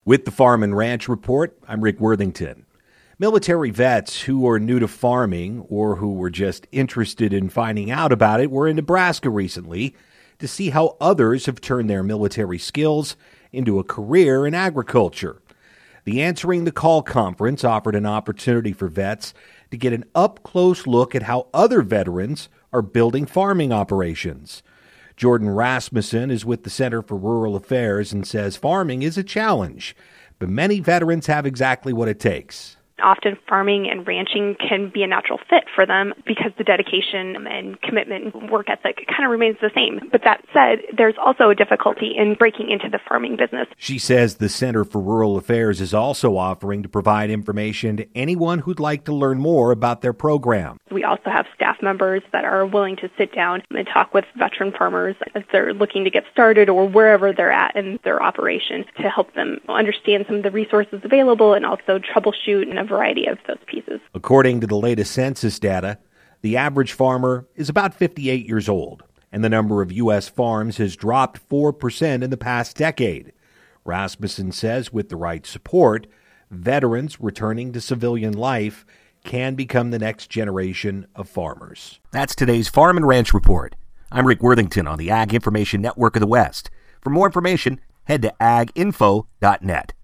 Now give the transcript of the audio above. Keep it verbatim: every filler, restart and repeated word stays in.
With the Farm and Ranch Report, I'm Rick Worthington. Military vets who are new to farming or who were just interested in finding out about it were in Nebraska recently to see how others have turned their military skills into a career in agriculture. The Answering the Call conference offered an opportunity for vets to get an up-close look at how other veterans are building farming operations. Jordan Rasmussen is with the Center for Rural Affairs and says farming is a challenge, but many veterans have exactly what it takes. Often farming and ranching can be a natural fit for them because the dedication and commitment and work ethic kind of remains the same. But that said, there's also a difficulty in breaking into the farming business. She says the Center for Rural Affairs is also offering to provide information to anyone who'd like to learn more about their program. We also have staff members that are willing to sit down and talk with veteran farmers as they're looking to get started or wherever they're at in their operation to help them understand some of the resources available and also troubleshoot and variety of those pieces. According to the latest census data, the average farmer is about fifty-eight years old, and the number of U S farms has dropped four percent in the past decade. Rasmussen says with the right support, veterans returning to civilian life can become the next generation of farmers. That's today's Farm and Ranch Report. I'm Rick Worthington on the Ag Information Network of the West. For more information, head to ag info dot net.